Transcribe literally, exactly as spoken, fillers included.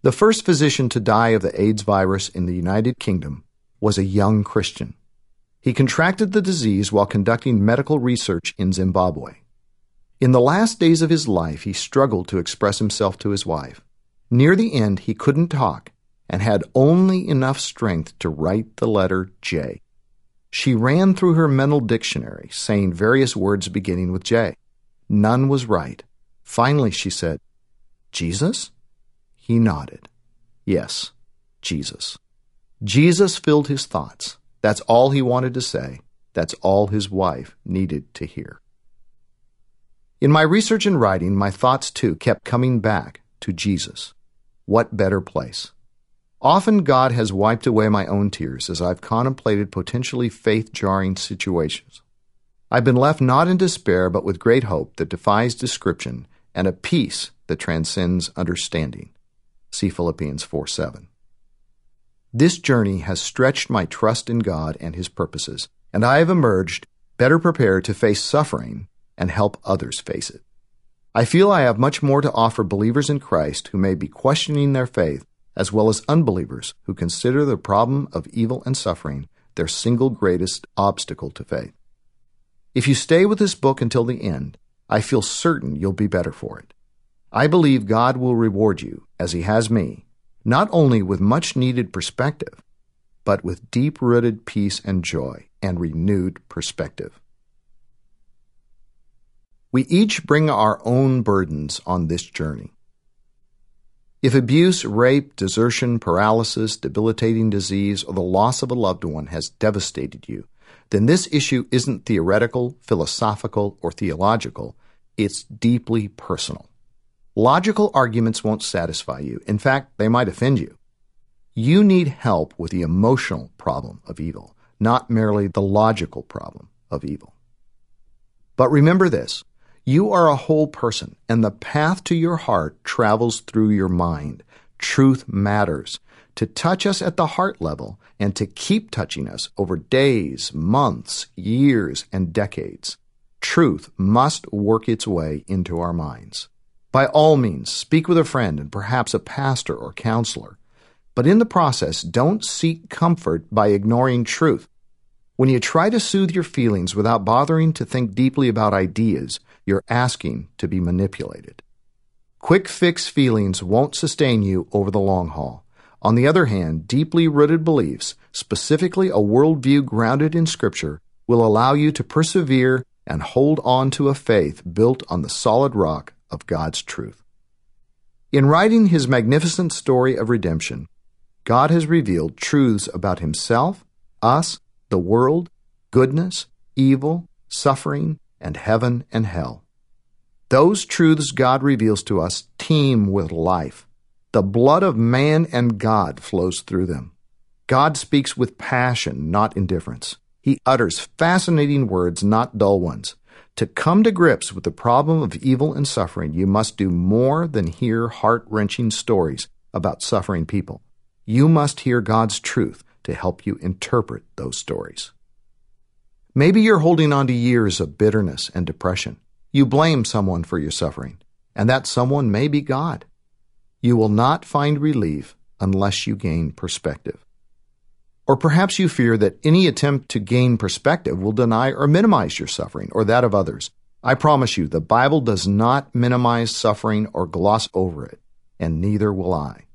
The first physician to die of the AIDS virus in the United Kingdom was a young Christian. He contracted the disease while conducting medical research in Zimbabwe. In the last days of his life, he struggled to express himself to his wife. Near the end, he couldn't talk and had only enough strength to write the letter J. She ran through her mental dictionary, saying various words beginning with J. None was right. Finally, she said, "Jesus?" He nodded. Yes, Jesus. Jesus filled his thoughts. That's all he wanted to say. That's all his wife needed to hear. In my research and writing, my thoughts too kept coming back to Jesus. What better place? Often God has wiped away my own tears as I've contemplated potentially faith-jarring situations. I've been left not in despair, but with great hope that defies description and a peace that transcends understanding. See Philippians four seven. This journey has stretched my trust in God and His purposes, and I have emerged better prepared to face suffering and help others face it. I feel I have much more to offer believers in Christ who may be questioning their faith, as well as unbelievers who consider the problem of evil and suffering their single greatest obstacle to faith. If you stay with this book until the end, I feel certain you'll be better for it. I believe God will reward you, as He has me, not only with much-needed perspective, but with deep-rooted peace and joy and renewed perspective. We each bring our own burdens on this journey. If abuse, rape, desertion, paralysis, debilitating disease, or the loss of a loved one has devastated you, then this issue isn't theoretical, philosophical, or theological. It's deeply personal. Logical arguments won't satisfy you. In fact, they might offend you. You need help with the emotional problem of evil, not merely the logical problem of evil. But remember this. You are a whole person, and the path to your heart travels through your mind. Truth matters. To touch us at the heart level and to keep touching us over days, months, years, and decades. Truth must work its way into our minds. By all means, speak with a friend and perhaps a pastor or counselor. But in the process, don't seek comfort by ignoring truth. When you try to soothe your feelings without bothering to think deeply about ideas, you're asking to be manipulated. Quick fix feelings won't sustain you over the long haul. On the other hand, deeply rooted beliefs, specifically a worldview grounded in Scripture, will allow you to persevere and hold on to a faith built on the solid rock of God's truth. In writing His magnificent story of redemption, God has revealed truths about Himself, us, the world, goodness, evil, suffering, and heaven and hell. Those truths God reveals to us teem with life. The blood of man and God flows through them. God speaks with passion, not indifference. He utters fascinating words, not dull ones. To come to grips with the problem of evil and suffering, you must do more than hear heart-wrenching stories about suffering people. You must hear God's truth to help you interpret those stories. Maybe you're holding on to years of bitterness and depression. You blame someone for your suffering, and that someone may be God. You will not find relief unless you gain perspective. Or perhaps you fear that any attempt to gain perspective will deny or minimize your suffering or that of others. I promise you, the Bible does not minimize suffering or gloss over it, and neither will I.